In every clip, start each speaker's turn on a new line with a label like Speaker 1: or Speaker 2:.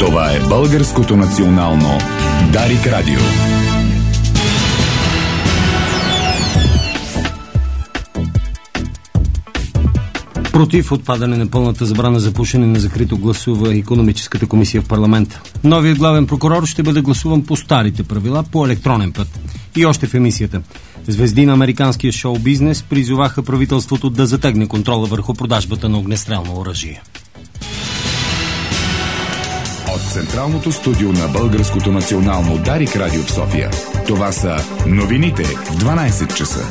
Speaker 1: Това е Българското национално Дарик Радио.
Speaker 2: Против отпадане на пълната забрана за пушене на закрито гласува Икономическата комисия в парламента. Новият главен прокурор ще бъде гласуван по старите правила, по електронен път. И още в емисията. Звезди на американския шоу-бизнес призоваха правителството да затегне контрола върху продажбата на огнестрелно оръжие.
Speaker 1: От Централното студио на Българското национално Дарик Радио в София. Това са новините в 12 часа.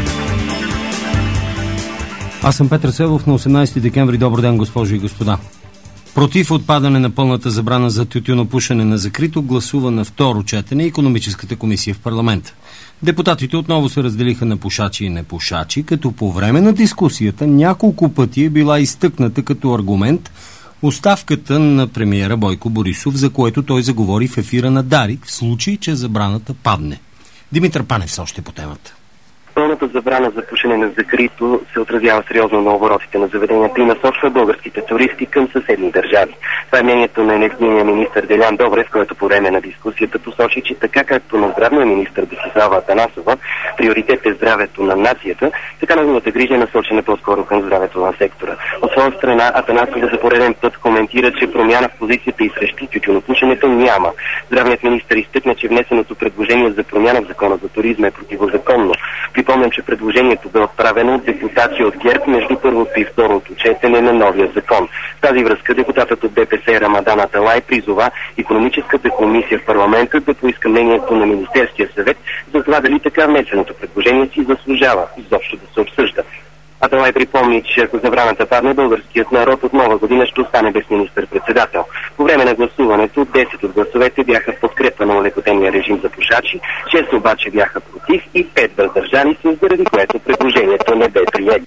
Speaker 2: Аз съм Петър Селов, на 18 декември. Добър ден, госпожи и господа. Против отпадане на пълната забрана за тютюнопушене на закрито гласува на второ четене Икономическата комисия в парламента. Депутатите отново се разделиха на пушачи и непушачи, като по време на дискусията няколко пъти е била изтъкната като аргумент оставката на премиера Бойко Борисов, за което той заговори в ефира на Дарик, в случай, че забраната падне. Димитър Панев с още по темата.
Speaker 3: Пълната забрана за пушене на закрито се отразява сериозно на оборотите на заведенията и насочва българските туристи към съседни държави. Това е мнението на енергийния министър Делян Добрев, който по време на дискусията посочи, че така както на здравния министър Десислава Атанасова приоритет е здравето на нацията, така неговата грижа е насочена по-скоро към здравето на сектора. От своя страна Атанасова за пореден път коментира, че промяна в позицията и срещу тютюнопушенето няма. Здравният министър изтъкна, че внесеното предложение за промяна в закона за туризма е противозаконно. Припомням, че предложението бе отправено от депутати от ГЕРБ между първото и второто четене на новия закон. В тази връзка депутатът от ДПС Рамадан Аталай призова Икономическата комисия в парламента да поиска мнението на Министерския съвет за това дали така внесеното предложение си заслужава изобщо да се обсъжда. Аталай припомни, че ако забраната падне, българският народ от нова година ще остане без министър-председател. По време на гласуването 10 от гласовете бяха в подкрепа на олекотения режим за пушачи, 6 обаче бяха против и 5 въздържани се, заради което предложението не бе прието.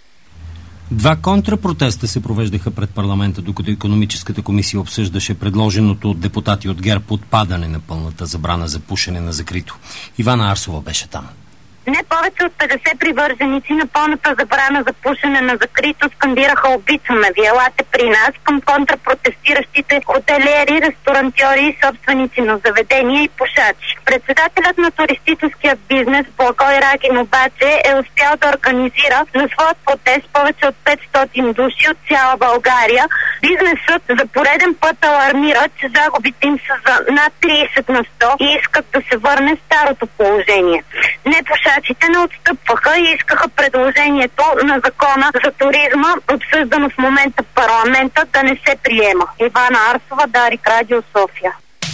Speaker 2: Два контрапротеста се провеждаха пред парламента, докато Икономическата комисия обсъждаше предложеното от депутати от ГЕРБ отпадане на пълната забрана за пушене на закрито. Ивана Арсова беше там.
Speaker 4: Не повече от 50 привърженици на пълната забрана за пушене на закрито скандираха "Обичаме ви, елате при нас" към контрапротестиращите хотелиери, ресторантьори и собственици на заведения и пушачи. Председателят на туристическия бизнес Благой Рагин обаче е успял да организира на своят протест повече от 500 души от цяла България. Бизнесът за пореден път алармира, че загубите им са за над 30 на 100 и искат да се върне старото положение. Пушачите не отстъпваха и искаха предложението на закона за туризма, обсъждано в момента в парламента, да не се приема. Ивана Арсова, Дарик Радио, София.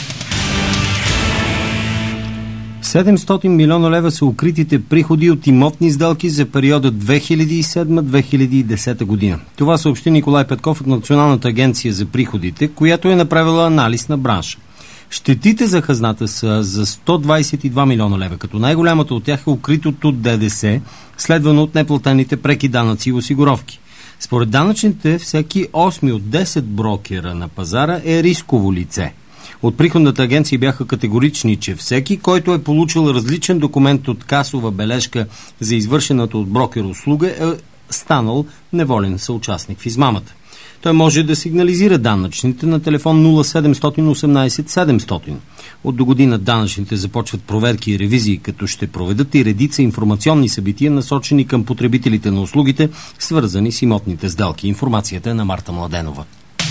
Speaker 2: 700 милиона лева са укритите приходи от имотни сделки за периода 2007-2010 година. Това съобщи Николай Петков от Националната агенция за приходите, която е направила анализ на бранша. Щетите за хазната са за 122 милиона лева, като най-голямата от тях е укритото от ДДС, следвано от неплатените преки данъци и осигуровки. Според данъчните, всеки 8 от 10 брокера на пазара е рисково лице. От приходната агенция бяха категорични, че всеки, който е получил различен документ от касова бележка за извършената от брокер услуга, е станал неволен съучастник в измамата. Той може да сигнализира данъчните на телефон 0718 700. От до година данъчните започват проверки и ревизии, като ще проведат и редица информационни събития, насочени към потребителите на услугите, свързани с имотните сделки. Информацията е на Марта Младенова.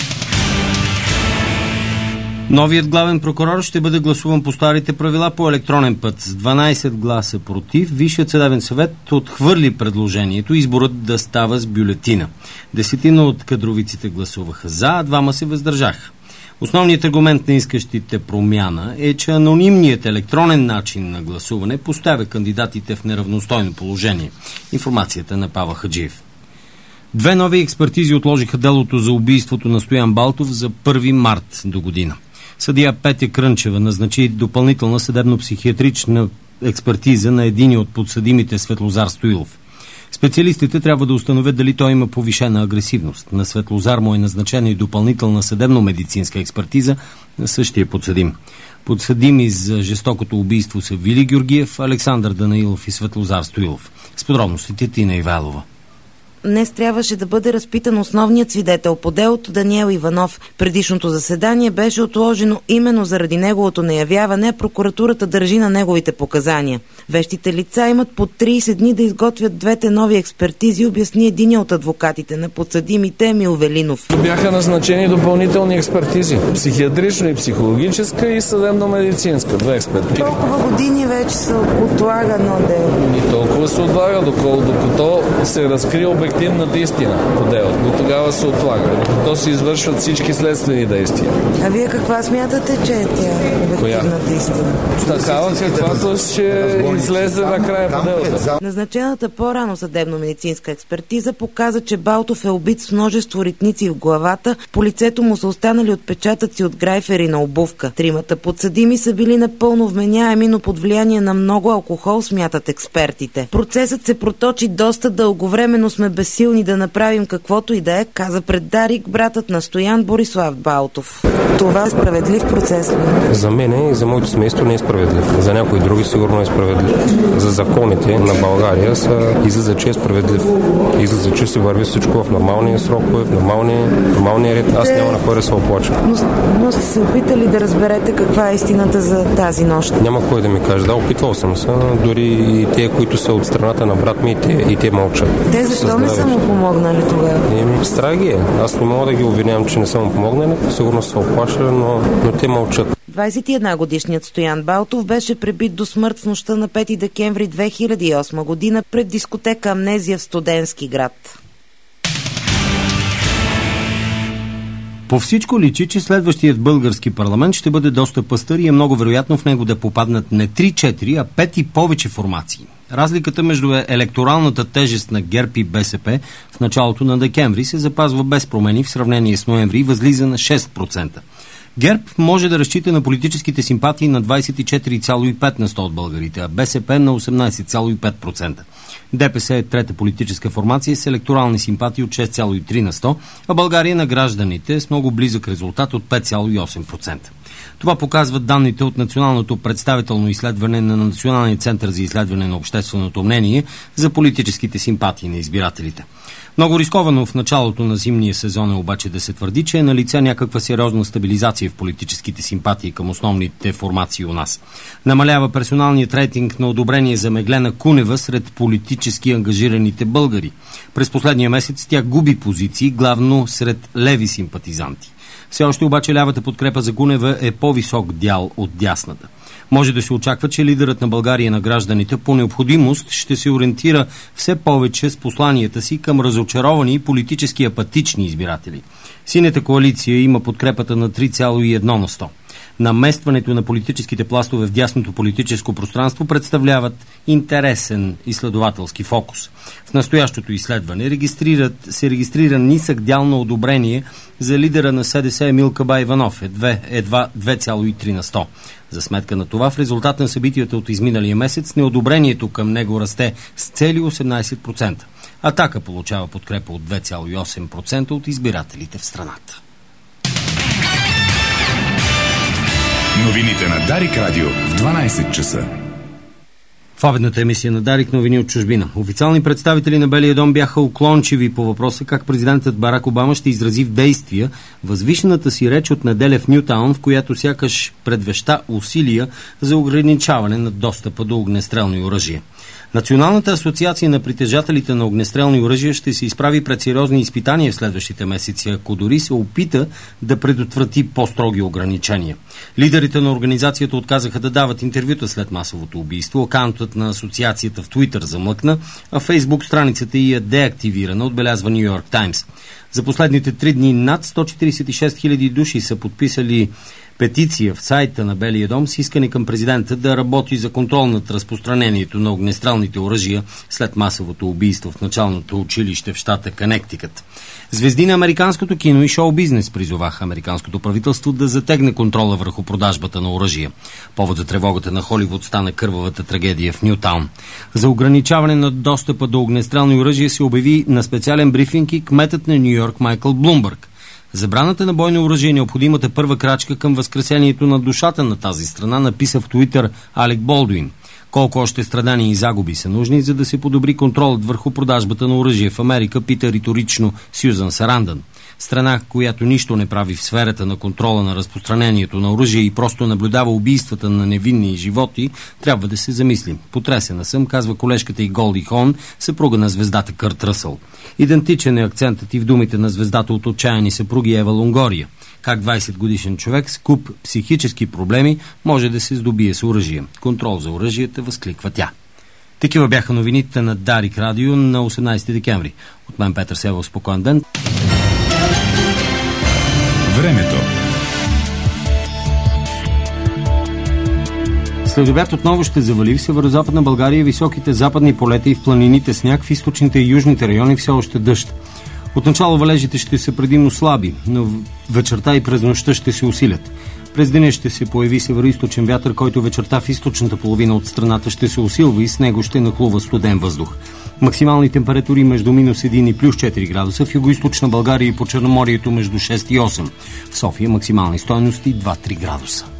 Speaker 2: Новият главен прокурор ще бъде гласуван по старите правила по електронен път. С 12 гласа против, Висшият съдебен съвет отхвърли предложението изборът да става с бюлетина. 10 от кадровиците гласуваха за, а 2 се въздържаха. Основният аргумент на искащите промяна е, че анонимният електронен начин на гласуване поставя кандидатите в неравностойно положение. Информацията на Павел Хаджиев. 2 нови експертизи отложиха делото за убийството на Стоян Балтов за 1 март до година. Съдия Петя Крънчева назначи допълнителна съдебно-психиатрична експертиза на един от подсъдимите Светлозар Стоилов. Специалистите трябва да установят дали той има повишена агресивност. На Светлозар му е назначена и допълнителна съдебно-медицинска експертиза на същия подсъдим. Подсъдими за жестокото убийство са Вили Георгиев, Александър Данаилов и Светлозар Стоилов. С подробностите Тина Ивайлова.
Speaker 5: днес трябваше да бъде разпитан основният свидетел по делото Даниел Иванов. Предишното заседание беше отложено именно заради неговото неявяване, а прокуратурата държи на неговите показания. Вещите лица имат по 30 дни да изготвят двете нови експертизи, обясни единия от адвокатите на подсъдимите Емил Велинов.
Speaker 6: Бяха назначени допълнителни експертизи. Психиатрична и психологическа и съдебно-медицинска. Две експертизи.
Speaker 5: Толкова години вече се отлага на дело.
Speaker 6: И толкова се отлага, докато се разкрие обективната истина по делото. До тогава се отлага. Докато се извършват всички следствени действия.
Speaker 5: А вие каква смятате, че е тя обективната истина?
Speaker 6: Такава, каквато ще излезе накрая по делото.
Speaker 5: Назначената по-рано съдебно-медицинска експертиза показа, че Балтов е убит с множество ритници в главата, по лицето му са останали отпечатъци от грайфер и на обувка. Тримата подсъдими са били напълно вменяеми, но под влияние на много алкохол, смятат експертите. Процесът се проточи доста дълго време, но сме безсилни да направим каквото и да е, каза пред Дарик братът на Стоян Борислав Балтов. Това е справедлив процес ли?
Speaker 7: За мен и за моето семейство не е справедлив. За някои други сигурно е справедлив. За законите на България излиза, че е справедлив. Излиза, че се върви всичко в нормалния срокове, в нормалния ред. Аз няма на кой да се оплача.
Speaker 5: Но сте се опитали да разберете каква е истината за тази нощ?
Speaker 7: Няма кой да ми каже. Да, опитвал съм се. Дори и те, които са от страната на брат ми, и те мълчат.
Speaker 5: Те защо не са му помогнали тогава?
Speaker 7: Страх ги е. Аз не мога да ги обвинявам, че не са му помогнали. Сигурно се оплаша, но те мълчат.
Speaker 5: 21-годишният Стоян Балтов беше пребит до смърт в нощта на 5 декември 2008 година пред дискотека Амнезия в Студентски град.
Speaker 2: По всичко личи, че следващият български парламент ще бъде доста пъстър и е много вероятно в него да попаднат не 3-4, а 5 и повече формации. Разликата между електоралната тежест на ГЕРБ и БСП в началото на декември се запазва без промени в сравнение с ноември и възлиза на 6%. ГЕРБ може да разчита на политическите симпатии на 24,5% от българите, а БСП на 18,5%. ДПС е трета политическа формация с електорални симпатии от 6,3%, а България на гражданите с много близък резултат от 5,8%. Това показват данните от Националното представително изследване на Националния център за изследване на общественото мнение за политическите симпатии на избирателите. Много рисковано в началото на зимния сезон е обаче да се твърди, че е налице някаква сериозна стабилизация в политическите симпатии към основните формации у нас. Намалява персоналният рейтинг на одобрение за Меглена Кунева сред политически ангажираните българи. През последния месец тя губи позиции, главно сред леви симпатизанти. Все още обаче лявата подкрепа за Кунева е по-висок дял от дясната. Може да се очаква, че лидерът на България на гражданите по необходимост ще се ориентира все повече с посланията си към разочаровани и политически апатични избиратели. Синята коалиция има подкрепата на 3,1%. Наместването на политическите пластове в дясното политическо пространство представляват интересен изследователски фокус. В настоящото изследване се регистрира нисък дял на одобрение за лидера на СДС Емил Кабаиванов, едва 2,3%. За сметка на това, в резултат на събитията от изминалия месец, неодобрението към него расте с цели 18%. Атака получава подкрепа от 2,8% от избирателите в страната.
Speaker 1: Новините на Дарик Радио в 12 часа.
Speaker 2: В обедната емисия на Дарик новини от чужбина. Официални представители на Белия дом бяха уклончиви по въпроса как президентът Барак Обама ще изрази в действия възвишената си реч от неделя в Нютаун, в която сякаш предвеща усилия за ограничаване на достъпа до огнестрелни оръжия. Националната асоциация на притежателите на огнестрелни оръжия ще се изправи пред сериозни изпитания в следващите месеци, ако дори се опита да предотврати по-строги ограничения. Лидерите на организацията отказаха да дават интервюта след масовото убийство. Акаунтът на асоциацията в Твитър замлъкна, а Фейсбук страницата й е деактивирана, отбелязва Ню Йорк Таймс. За последните 3 дни над 146 000 души са подписали петиция в сайта на Белия дом с искане към президента да работи за контрол над разпространението на огнестрелните оръжия след масовото убийство в началното училище в щата Конектикът. Звезди на американското кино и шоу-бизнес призоваха американското правителство да затегне контрола върху продажбата на оръжия. Повод за тревогата на Холивуд стана кървавата трагедия в Нютаун. За ограничаване на достъпа до огнестрелни оръжия се обяви на специален брифинг и кметът на Ню Йорк Майкъл Блумбърг. Забраната на бойно оръжие е необходимата първа крачка към възкресението на душата на тази страна, написа в Твитър Алек Болдуин. Колко още страдания и загуби са нужни, за да се подобри контролът върху продажбата на оръжие в Америка, пита риторично Сюзан Сарандън. Страна, която нищо не прави в сферата на контрола на разпространението на оръжие и просто наблюдава убийствата на невинни животи, трябва да се замислим. Потресена съм, казва колежката и Голди Хон, съпруга на звездата Кърт Ръсъл. Идентичен е акцентът и в думите на звездата от отчаяни съпруги Ева Лонгория. Как 20-годишен човек с куп психически проблеми може да се здобие с оръжие. Контрол за оръжията, възкликва тя. Такива бяха новините на Дарик Радио на 18 декември. От мен Петър Севов, спокоен ден.
Speaker 1: Времето.
Speaker 2: След обяд отново ще завали в северозападна България, високите западни полета и в планините сняг, в източните и южните райони все още дъжд. Отначало валежите ще са предимно слаби, но вечерта и през нощта ще се усилят. През деня ще се появи североизточен вятър, който вечерта в източната половина от страната ще се усилва и с него ще нахлува студен въздух. Максимални температури между -1 и +4 градуса, в югоизточна България и по Черноморието между 6 и 8. В София максимални стойности 2-3 градуса.